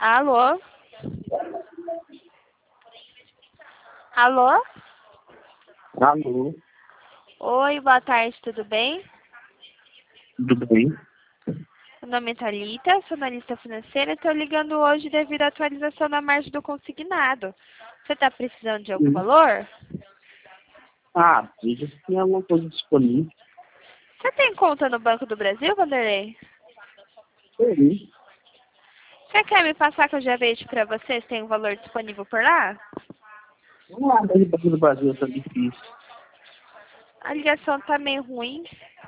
Alô? Alô? Alô, Oi, boa tarde, tudo bem? tudo bem? Meu nome é Thalita, sou analista financeira e estou ligando hoje devido à atualização da margem do consignado. Você está precisando de algum Sim. valor? Veja se tem alguma coisa disponível. Você tem conta no Banco do Brasil, Vanderlei? Sim. Você quer me passar que eu já vejo para você se tem um valor disponível por lá? Mas o Banco do Brasil tá difícil. A ligação tá meio ruim.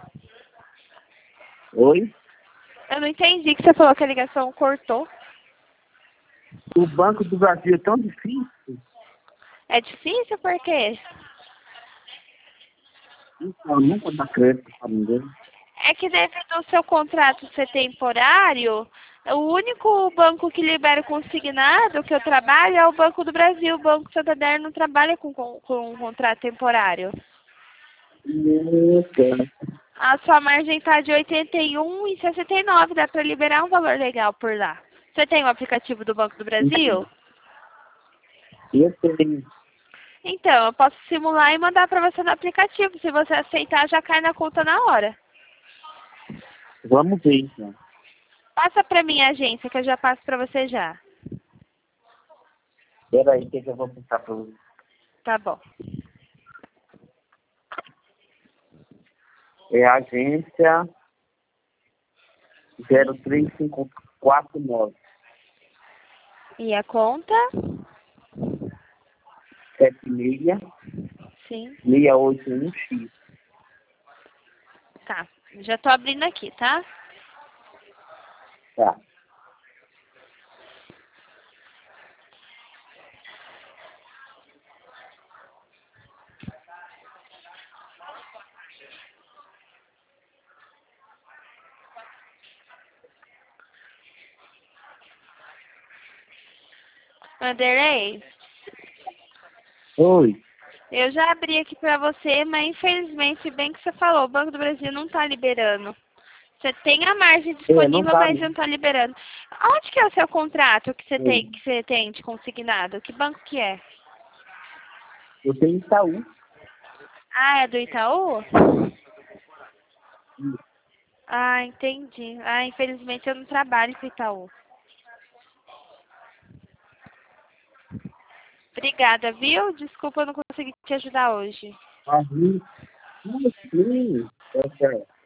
Oi? Eu não entendi que você falou que a ligação cortou. O Banco do Brasil é tão difícil. É difícil por quê? Então, nunca dá crédito para ninguém. É que devido ao seu contrato ser temporário, o único banco que libera consignado que eu trabalho é o Banco do Brasil. O Banco Santander não trabalha com um contrato temporário. Eita. A sua margem está de 81,69. Dá para liberar um valor legal por lá. Você tem o aplicativo do Banco do Brasil? Eu tenho. Então, eu posso simular e mandar para você no aplicativo. Se você aceitar, já cai na conta na hora. Vamos ver, então. Passa para minha agência, que eu já passo para você já. Espera aí que eu vou passar para você. Tá bom. É a agência 03549 E a conta? 76 Sim. 681X. Tá. Já tô abrindo aqui, tá? Tá. Vanderlei, Oi. eu já abri aqui pra você, mas infelizmente, bem que você falou, o Banco do Brasil não tá liberando. Você tem a margem Não disponível, tá. mas não tá liberando. Onde que é o seu contrato Oi. que você tem de consignado? Que banco que é? Eu tenho Itaú. Ah, é do Itaú? Ah, entendi. Ah, infelizmente eu não trabalho com Itaú. Obrigada, viu? Desculpa, eu não consegui te ajudar hoje. Sim. Sim.